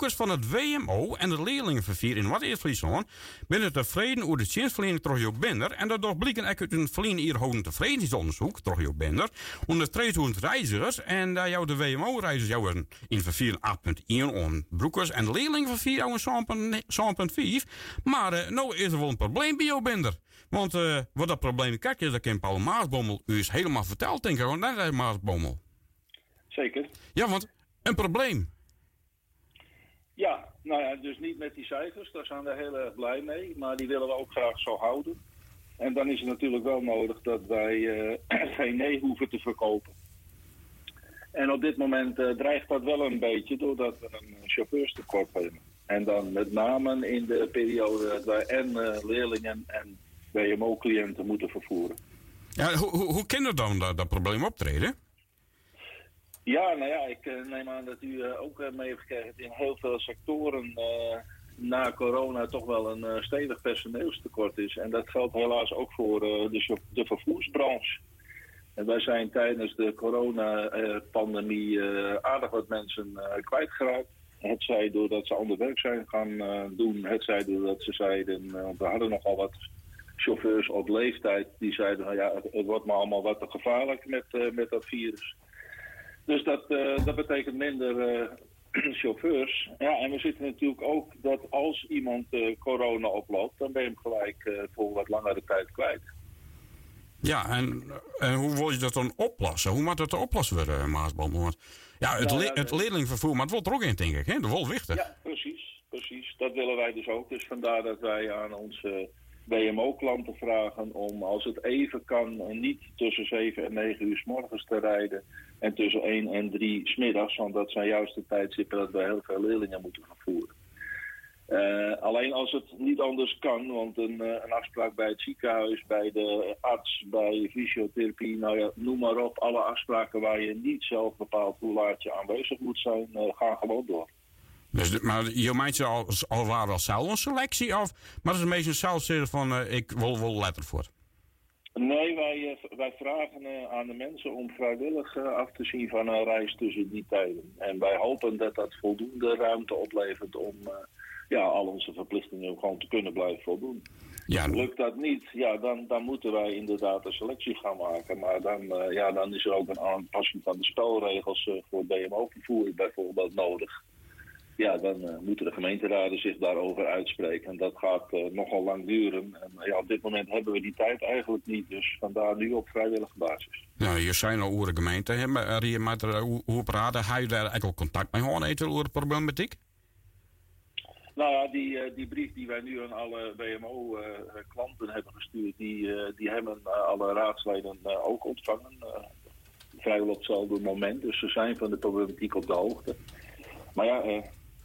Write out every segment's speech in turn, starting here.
bezoekers van het WMO en het leerlingenvervier in West-Friesland binnen tevreden over de dienstverlening door Jo Bender. En dat toch blijken uit een verleden hierhouden tevredenigheidsonderzoek door Jo Bender onder 2000 reizigers. En daar jou de WMO-reizigers jou in vervier 8.1 on broekers en de leerlingenvervier jou een 7.5. Maar nou is er wel een probleem bij Jo Bender. Want wat dat probleem kijk is, dat kan Paul Maasbommel u is helemaal verteld, denk ik. Want dat is Maasbommel. Zeker. Ja, want een probleem. Ja, nou ja, dus niet met die cijfers, daar zijn we heel erg blij mee. Maar die willen we ook graag zo houden. En dan is het natuurlijk wel nodig dat wij geen nee hoeven te verkopen. En op dit moment dreigt dat wel een beetje doordat we een chauffeurstekort hebben. En dan met name in de periode dat wij en leerlingen en WMO-cliënten moeten vervoeren. Ja, hoe kan er dan dat probleem optreden? Ja, nou ja, ik neem aan dat u ook mee heeft gekregen dat in heel veel sectoren na corona toch wel een stevig personeelstekort is. En dat geldt helaas ook voor de vervoersbranche. En wij zijn tijdens de coronapandemie aardig wat mensen kwijtgeraakt. Het zij doordat ze ander werk zijn gaan doen, het zij doordat ze zeiden, we hadden nogal wat chauffeurs op leeftijd die zeiden, nou ja, het wordt me allemaal wat te gevaarlijk met dat virus. Dus dat betekent minder chauffeurs. Ja, en we zitten natuurlijk ook dat als iemand corona oploopt, dan ben je hem gelijk voor wat langere tijd kwijt. Ja, en hoe wil je dat dan oplossen? Hoe moet dat oplossen worden, Maasbommel? Want ja, het leerlingvervoer, maar het wordt er ook in, denk ik, hè? De wel wichtig. Ja, precies. Dat willen wij dus ook. Dus vandaar dat wij aan onze WMO-klanten vragen om, als het even kan, niet tussen 7 en 9 uur 's morgens te rijden en tussen 1 en 3 's middags, want dat zijn juist de tijdstippen dat wij heel veel leerlingen moeten vervoeren. Alleen als het niet anders kan, want een afspraak bij het ziekenhuis, bij de arts, bij fysiotherapie, nou ja, noem maar op, alle afspraken waar je niet zelf bepaalt hoe laat je aanwezig moet zijn, gaan gewoon door. Dus, maar je meent ze al waren al zelf een selectie of, maar dat is meestal zelf zeggen van ik wil letter voor. Nee, wij vragen aan de mensen om vrijwillig af te zien van een reis tussen die tijden. En wij hopen dat dat voldoende ruimte oplevert om al onze verplichtingen gewoon te kunnen blijven voldoen. Ja. Lukt dat niet, ja, dan moeten wij inderdaad een selectie gaan maken. Maar dan is er ook een aanpassing van de spelregels voor BMO-vervoer bijvoorbeeld nodig. Ja, dan moeten de gemeenteraden zich daarover uitspreken. En dat gaat nogal lang duren. En op dit moment hebben we die tijd eigenlijk niet. Dus vandaar nu op vrijwillige basis. Nou, je zijn al over de gemeente. Maar hoe praten? Ga je daar eigenlijk contact mee houden over de problematiek? Nou ja, die brief die wij nu aan alle WMO-klanten hebben gestuurd, die hebben alle raadsleden ook ontvangen. Vrijwel op hetzelfde moment. Dus ze zijn van de problematiek op de hoogte. Maar ja,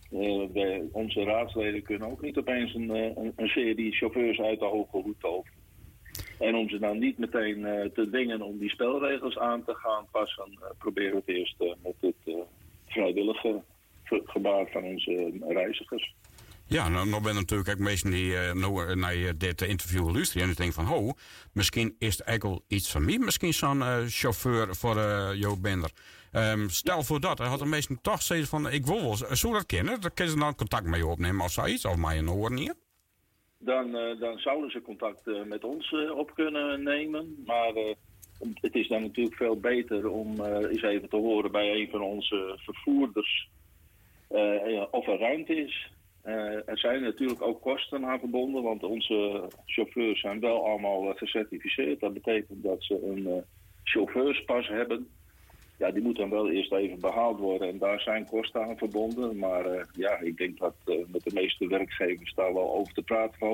onze raadsleden kunnen ook niet opeens een serie chauffeurs uit de hoge hoed toveren. En om ze dan niet meteen te dwingen om die spelregels aan te gaan passen, proberen we het eerst met het vrijwillige gebaar van onze reizigers. Ja, nou ben natuurlijk ook mensen die naar dit interview luisteren en denken van, misschien is het eigenlijk wel iets van mij, misschien zo'n chauffeur voor Jo Bender. Stel voor dat, hij had de meesten toch zeggen van, ik wil wel, zou dat kennen? Dan kunnen ze dan contact met je opnemen of zoiets, of mij een horen hier? Dan zouden ze contact met ons op kunnen nemen, maar het is dan natuurlijk veel beter om eens even te horen bij een van onze vervoerders of er ruimte is. Er zijn natuurlijk ook kosten aan verbonden, want onze chauffeurs zijn wel allemaal gecertificeerd. Dat betekent dat ze een chauffeurspas hebben. Ja, die moet dan wel eerst even behaald worden en daar zijn kosten aan verbonden. Maar ik denk dat met de meeste werkgevers daar wel over te praten valt.